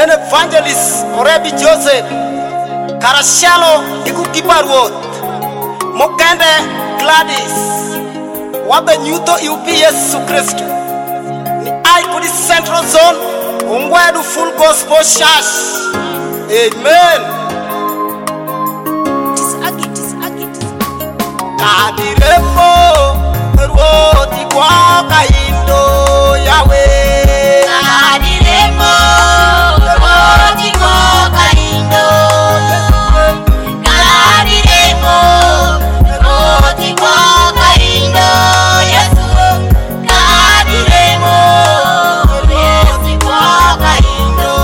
yen evangelist Orebi Joseph Karashalo iku kiparwot Mokende Gladys wabe nyuto iupi Yesu Kristo ni ai kudi Central Zone ungwedu Full Gospel Church. Amen. Kadiremo roti kwa kaindo Yahweh. Kadiremo roti kwa kaindo. Kadiremo roti kwa kaindo Yesu. Kadiremo roti kwa kaindo.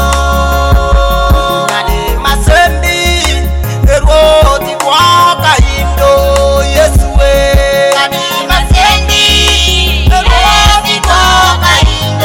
Kadi masendi roti kwa kaindo Yesu. Kadi masendi roti kwa kaindo.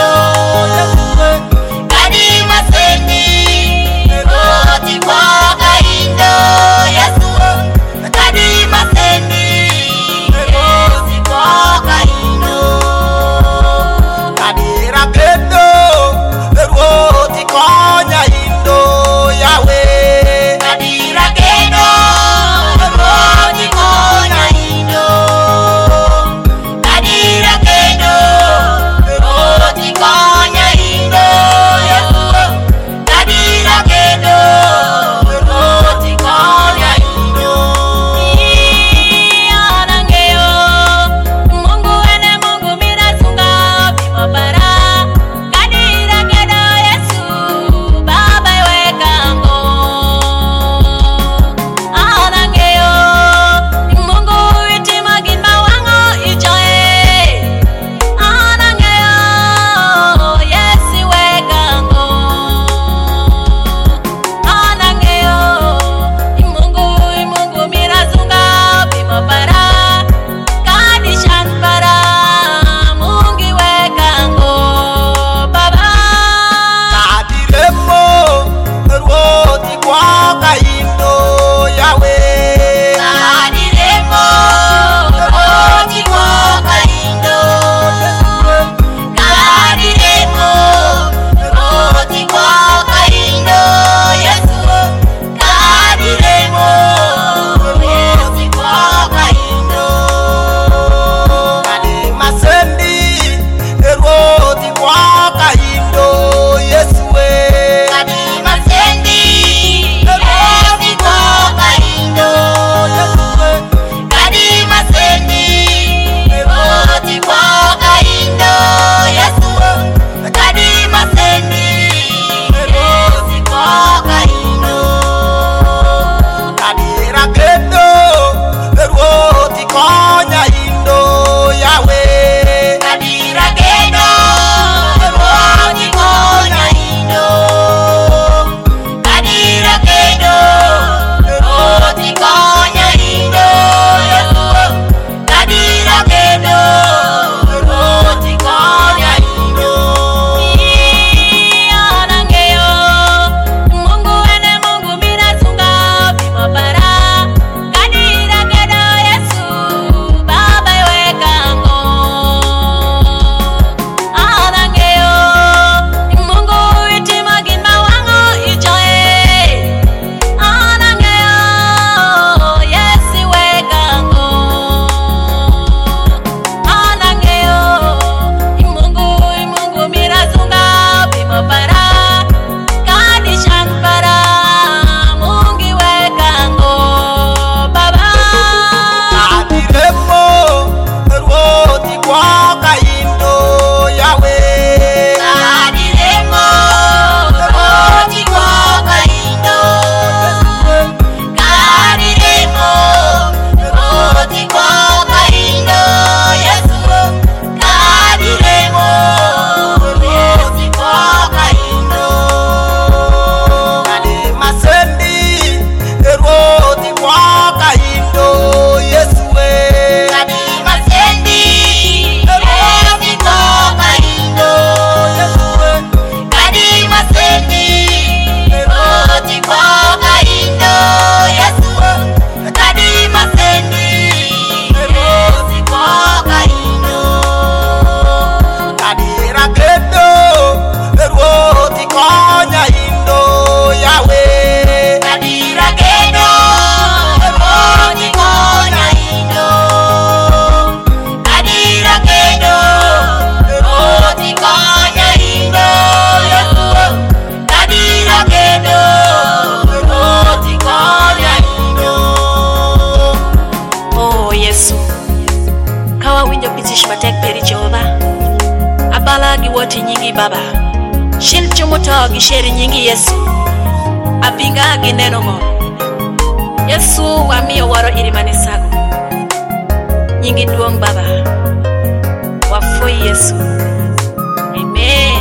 nyingi Baba. Shil chumuto gisheri nyingi Yesu. Abinga gineno mo. Yesu wamiyo waro irimani sago. Nyingi duong Baba. Wafoi Yesu. Amen.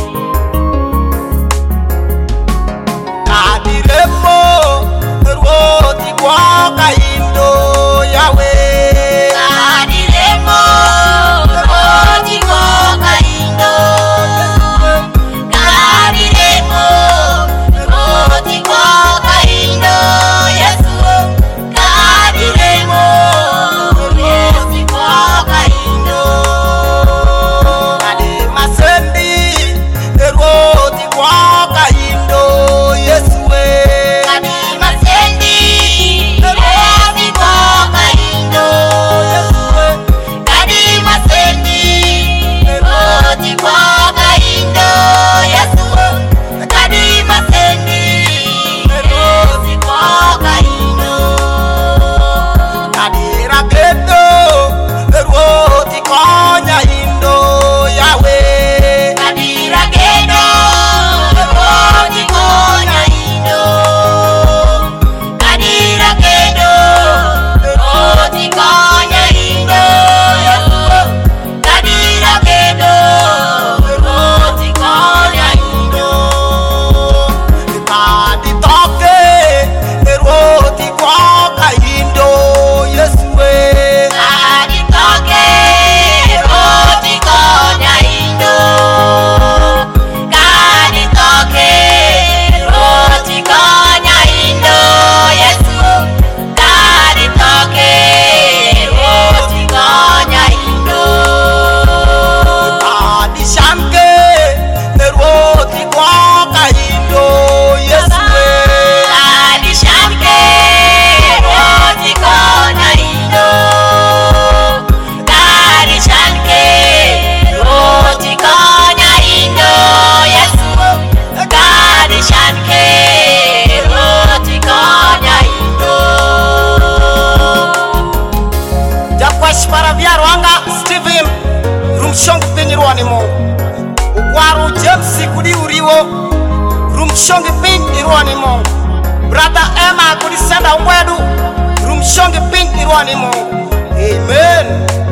Kadiremo Roti kwa kaindo Yahweh. Kadiremo Roti kwa kaindo. Kadiremo Roti kwa kaindo Yesu. Kadiremo Roti kwa kaindo. Kadima sendi Roti kwa kaindo Yesu. Kadima sendi Roti kwa kaindo. Kadima sendi Roti kwa kaindo Yesu. Kadima sendi Roti kwa kaindo. Kadira kedo Roti konya indo Yahweh. Kadira kedo Roti konya indo. Kadira kedo Roti konya indo Yesu. Kadira kedo Roti konya indo. Kadi toke Roti kwa kaindo Yesu. Kadi toke Roti konya indo. Kadi toke Roti konya indo Yesu. Kadi toke Roti konya indo. Kadi shanke Roti kwa kaindo Yesu. Kadi shanke Roti konya indo. Kadi shanke Roti konya indo Yesu. Kadi shanke Roti konya indo. Jakwash para viarwanga Steven Rumshong pinyirwani mo Ukwaru James kudi uriwo Rumshong pin irwani mo Brother Emma kudi senda wedu Rumshong pin irwani mo Amen.